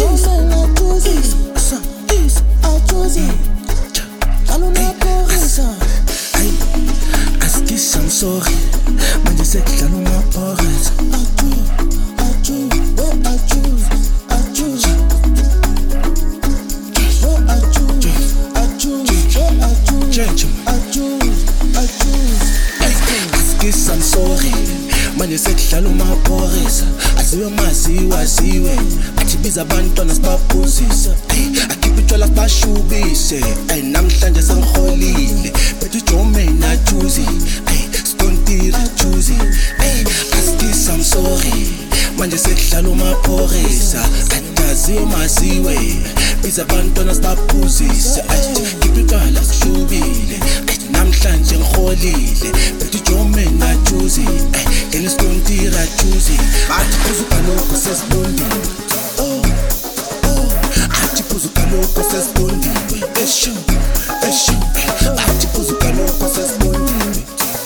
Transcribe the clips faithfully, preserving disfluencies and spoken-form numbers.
sorry, manje sekudlala uma-pockets. I'm sorry, manje sekudlala uma-pockets. Asiwe maziwe aziwe, athi biza abantwana sibaphuzise. Akhiphe utshwala sibashubise, namhlanje sengiholile. Phethe ujome najuzi, stontira juzi. Askis I'm sorry, manje sekudlala uma-pockets. Aziwe maziwe, biza abantwana sibaphuzise. Akhiphe utshwala sishubile, namhlanje ngiholile. Phethe ujome najuzi, ngene stontira juzi. Athi phuzu kalokho sesibondile. Athi phuzu kalokho sesibondile. Eshu, eshu. Athi phuzu kalokho sesibondile.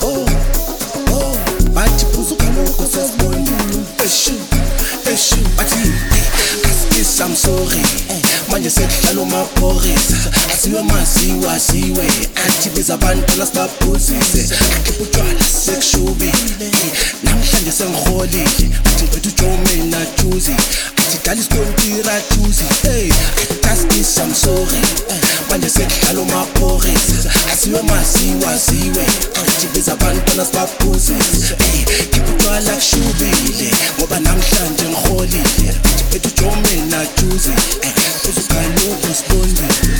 Athi phuzu kalokho sesibondile. Eshu, eshu. Athi askis I'm sorry, manje sekudlala uma-pockets. Asiwe maziwe aziwe, athi biza abantwana sibaphuzise. Akhiphe utshwala sekushubile, namhlanje sengiholile. Athi ngiphethe ujome najuzi, athi dala isikontira juzi. Askis I'm sorry, manje sekudlala uma-pockets. Asiwe maziwe aziwe, athi biza abantwana sibaphuzise. Khiphe utshwala kushubile, ngoba namhlanje ngiholile. Athi ngiphethe ujome najuzi, phuzu kalokho sibondile.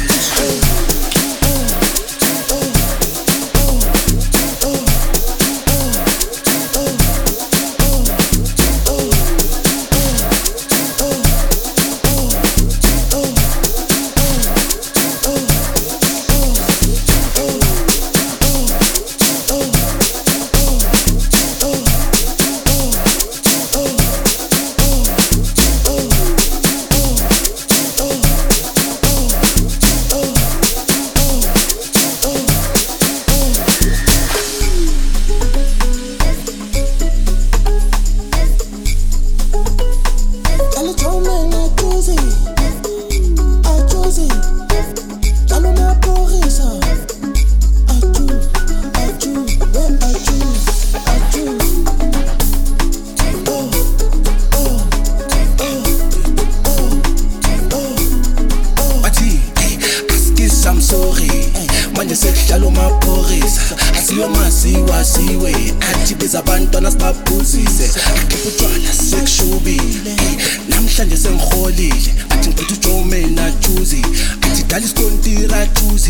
I'm sorry, manje sekudlala uma-pockets. Asiwe maziwe aziwe, athi biza abantwana sibaphuzise. Akhiphe utshwala sekushubile, namhlanje sengiholile. Athi ngiphethe ujome najuzi, athi dala isikontira juzi.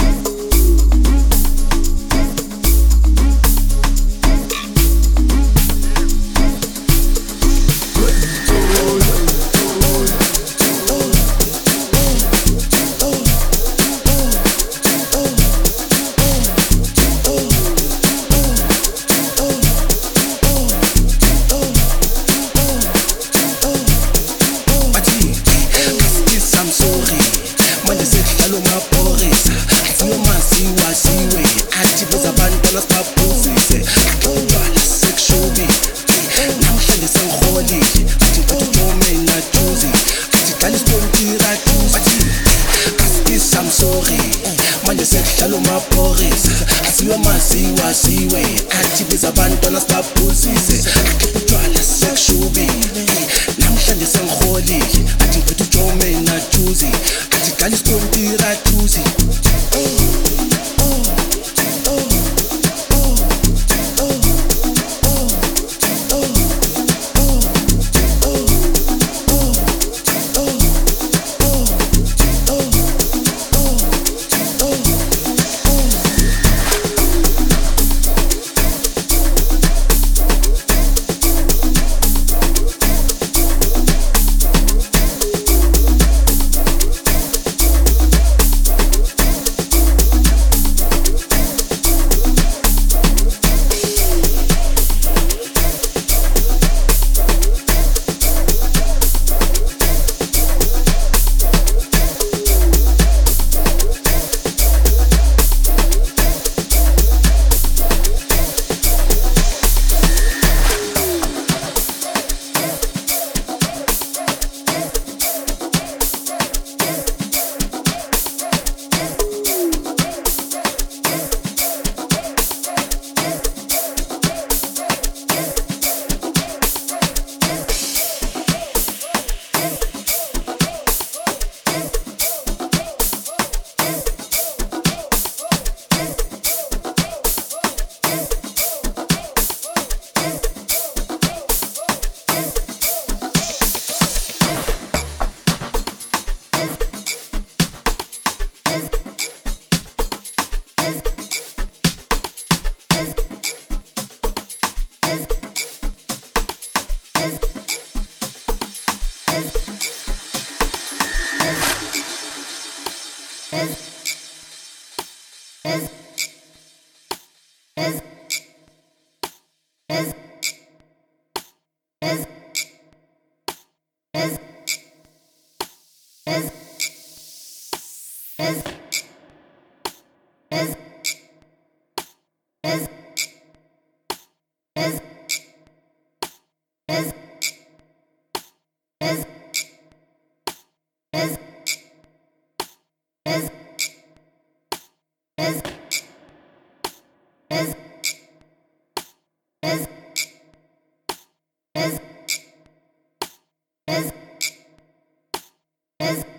I'm sorry, manje sekudlala uma-pockets. Asiwe maziwe aziwe, athi biza abantwana sibaphuzise. Akhiphe utshwala sekushubile, namhlanje sengiholile. Athi ngiphethe ujome najuzi, athi dala isikontira juzi. Askis I'm sorry, manje sekudlala uma-pockets. Asiwe maziwe aziwe, athi biza abantwana sibaphuzise. Akhiphe utshwala sekushubile, namhlanje sengiholile. Athi ngiphethe ujome najuzi, athi dala isikontira juzi. Yes.